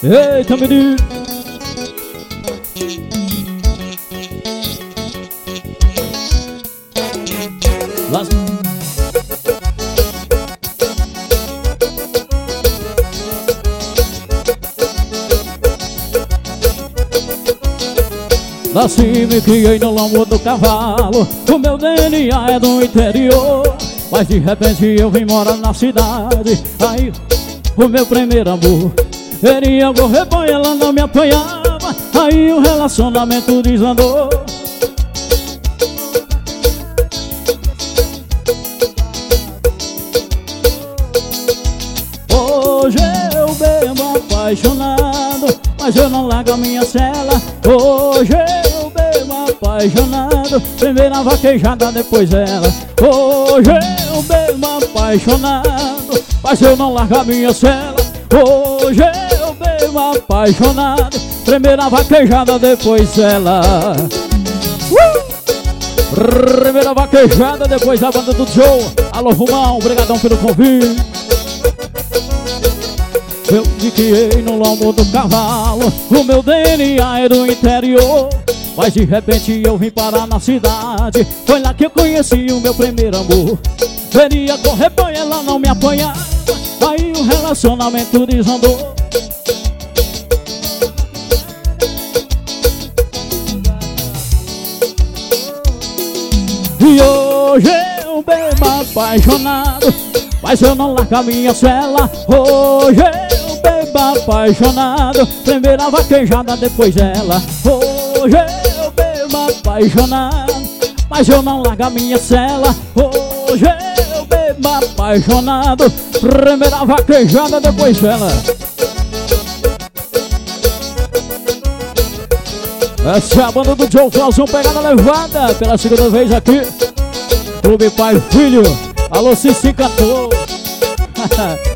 Eita, menino. Nasci e me criei no lombo do cavalo. O meu DNA é do interior, mas de repente eu vim morar na cidade. Aí o meu primeiro amor, ele ia pro rebanho, ela não me apanhava. Aí o relacionamento desandou. Hoje eu bebo apaixonado, mas eu não largo a minha cela. Hoje eu bebo apaixonado, primeira vaquejada, depois ela. Hoje eu bebo apaixonado, mas eu não largo a minha cela. Hoje eu bebo apaixonado, primeira vaquejada, depois ela. Primeira vaquejada, depois a banda do Joe. Alô, Romão, obrigadão pelo convite. Eu me criei no lombo do cavalo. O meu DNA é do interior, mas de repente eu vim parar na cidade. Foi lá que eu conheci o meu primeiro amor. Veria correr banho, ela não me apanhava. Aí o relacionamento desandou. E hoje eu bebo apaixonado, mas eu não largo a minha cela. Hoje eu bebo apaixonado, primeira vaquejada, depois ela. Hoje eu bebo apaixonado, mas eu não largo a minha cela. Hoje eu bebo apaixonado, primeira vaquejada, depois ela. Essa é a banda do Joe Clauson, pegada levada pela segunda vez aqui. Clube Pai e Filho. Alô, Cici cantou.